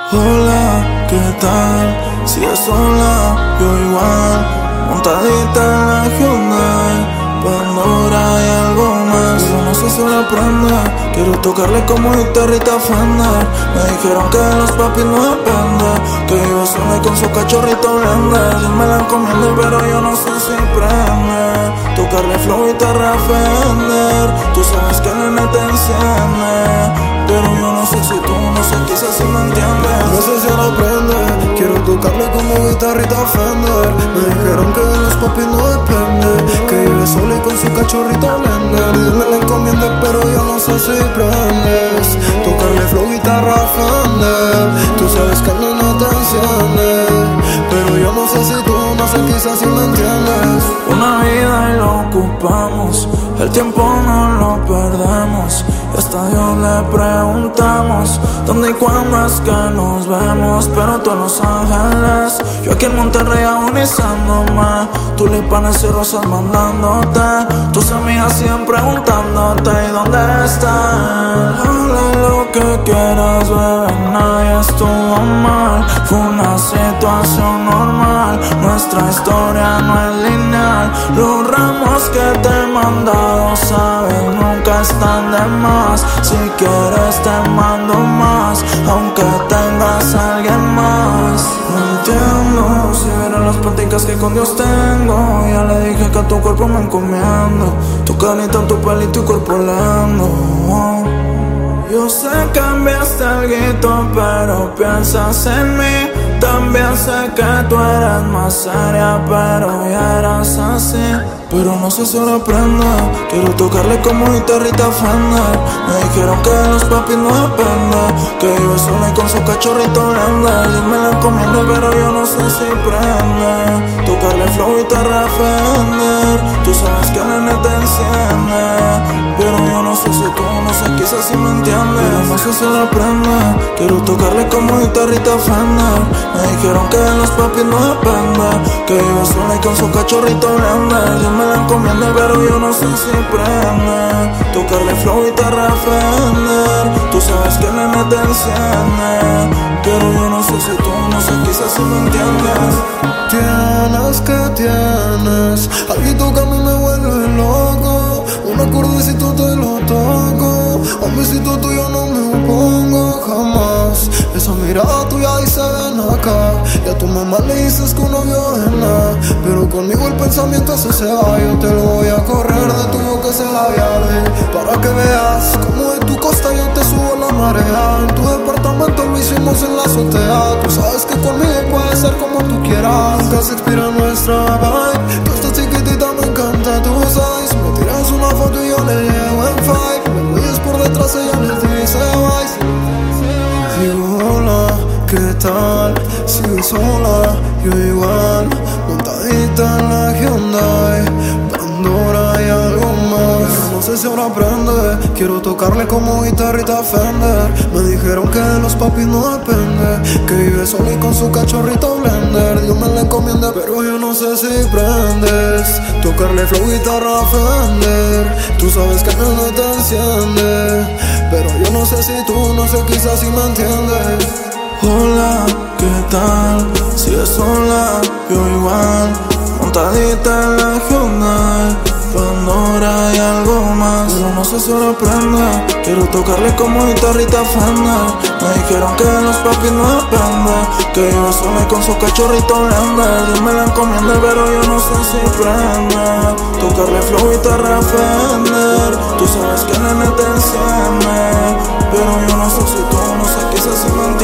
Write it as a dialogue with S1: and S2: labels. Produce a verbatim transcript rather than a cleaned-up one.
S1: Hola, ¿qué tal? Si es sola, yo igual. Montadita en la Hyundai, Pandora y algo más. Yo no sé si la prenda, quiero tocarle como guitarrita Fender. Me dijeron que los papis no dependen, que vive sola con su cachorrito blender. Dios me la encomienda, pero yo no sé si prende. Tocarle flow, guitarra Fender. Tú sabes que el nene te enciende, pero yo no sé si tú, no sé, quizás si me entiendes.
S2: No sé si la prende, quiero tocarle como guitarrita Fender. Me dijeron que de los papis no depende, que vive sola y con su cachorrito blender. Dios me la encomienda, pero yo no sé si prendes. Tocarle flow, guitarra Fender. Tú sabes que el nene te enciende, pero yo no sé si tú, no sé, quizás si me entiendes.
S1: Una vida y lo ocupamos, el tiempo no lo perdemos. Y hasta Dios le preguntamos dónde y cuándo es que nos vemos. Pero tú en Los Ángeles, yo aquí en Monterrey agonizándome. Tulipanes y rosas mandándote, tus amigas siguen preguntándote ¿y dónde estás? Habla lo que quieras, bebé, nadie estuvo mal. Fue una situación normal, nuestra historia no es lineal. Los ramos que te he mandado, sabes, nunca están de más. Si quieres te mando más, aunque tengas a alguien más. No entiendo si vieron las prácticas que con Dios tengo. Ya le dije que a tu cuerpo me encomiendo, tu carita, tu pelito y cuerpo lento. Yo sé que cambiaste algo, pero piensas en mí. También sé que tú eres más seria, pero ya eras así. Pero no sé si la prenda, quiero tocarle como guitarrita Fender. Me dijeron que de los papis no depende, que vive sola y con su cachorrito blender. Dios me la encomienda, pero yo no sé si prende. Tocarle flow, guitarra Fender. Tú sabes que el nene te enciende, pero yo no sé si tú, no sé, quizás si me entiendes. Pero no sé si la prenda, quiero tocarle como guitarrita Fender. Me dijeron que de los papis no depende, que vive sola y con su cachorrito blender. Dios me la encomienda, pero yo no sé si prende. Tocarle flow, guitarra Fender. Tú sabes que el nene te enciende, pero yo no sé si tú, no sé, quizás si me entiendes.
S2: Tienes que tienes algo que a mí me vuelve loco. Un acordecito te lo toco, un besito tuyo no me opongo jamás. Esa mirada tuya dice ven acá, y a tu mamá le dices que un novio es nada. Pero conmigo el pensamiento ese se va, yo te lo voy a correr de tu boca ese labial, para que veas como de tu costa yo te subo la marea. En tu departamento lo hicimos en la azotea, tú sabes que conmigo puede ser como tú quieras. Nunca se expira nuestra vibe, tú estás chiquitita, me encanta tu size. Me tiras una foto y yo le llevo en five, me voy por detrás, ella les dice bye. Digo hola, ¿qué tal? Sigue sola, yo igual. Montadita en la Hyundai, Pandora y algo más. No sé si ahora prende, quiero tocarle como guitarrita Fender. Me dijeron que de los papis no depende, que vive sola y con su cachorrito blender. Dios me la encomienda, pero yo no sé si prendes. Tocarle flow, guitarra Fender. Tú sabes que no te enciende, pero yo no sé si tú, no sé, quizás si me entiendes.
S1: Hola, ¿qué tal? Si es sola, yo igual. Montadita en la Hyundai, Pandora y algo más. Pero no sé si la prenda, quiero tocarle como guitarrita Fender. Me dijeron que de los papis no depende, que vive sola y con su cachorrito blender. Dios me la encomienda, pero yo no sé si prende. Tocarle flow, guitarra Fender. Tú sabes que el nene te enciende, pero yo no sé si tú, no sé, quizás si me